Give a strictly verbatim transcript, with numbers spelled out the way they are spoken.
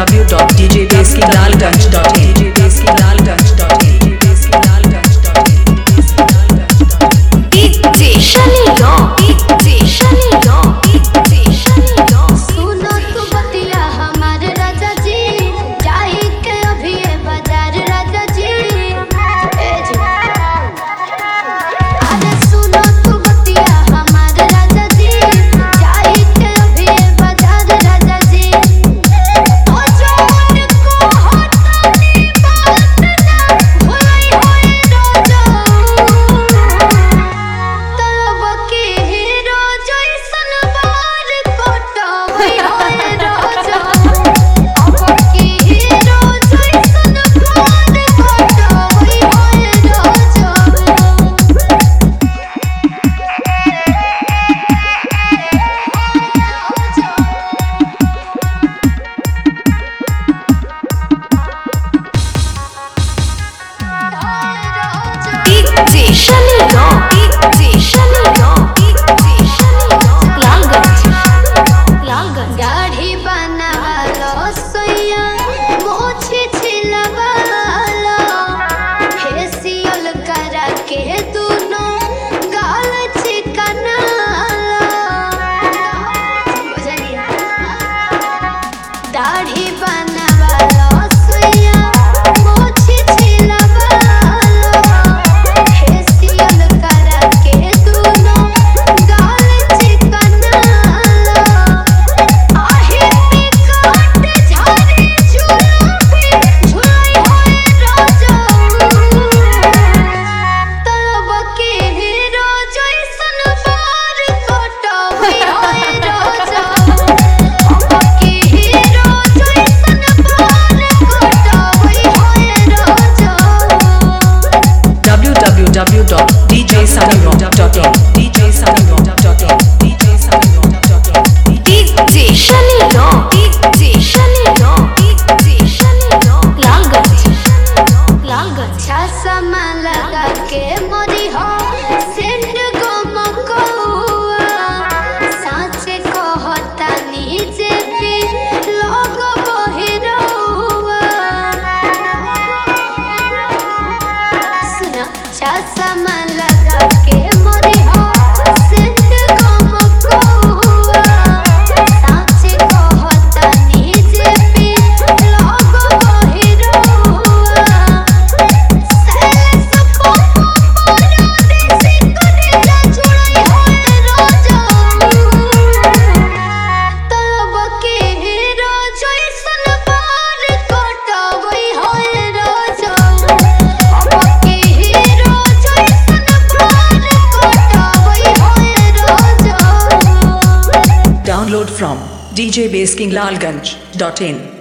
w dot d j basking lalganj dot in d j basking lalganj dot in d j basking lalganj dot in D J Shalino D J Shalino D J Shalino सुनो तू बतिया हमारे राजा जी जाई के अभी ये बाजार राजा जी ए जी अरे सुनो तू बतिया हमारे राजा जी जाई के अभी ये बाजार राजा जी ओ जवान को हटानी बात ना भुलाई होए रोजो तलब के हीरो जैसन बार कोटवई होए रोजो अब के हीरो जैसन बार कोटवई होए रोजो D J Shalino D J Shalino D J Shalino Lalganj Lalganj गाड़ी बनावालो सोया मोछी छिलवालो फेसियल करा के दुनो गाल चिकनालो बुझलिया दाढ़ी बनावालो सोया मोछी छिलवालो फेसियल करा के दुनो गाल चिकनालो आहे पे काट झारे झूला पे झुलाई होए रोजो तलब के हीरो जैसन बार कोटवई होए रोजो अब के हीरो जैसन बार कोटवई होए रोजो w w w dot d j sunnyrock dot in d j sunnyrock dot in d j sunnyrock dot in D J Shalino D J Shalino D J Shalino Lalganj Lalganj चश्मा लगा के मोरी हो send गमकौआ साँचे कहता नीचे भी लोग बहिरौआ सुना चश्मा लगा के मोरी हो सेंड गमकौआ साँचे कहता नीचे भी लोग बहिरौआ सेलेस पोपो मोरा देसी करेला जुड़ई होए रोजो तलब के हीरो जैसन बार कोटवई होए रोजो अब के हीरो जैसन बार कोटवई होए रोजो download from d j basking lalganj dot in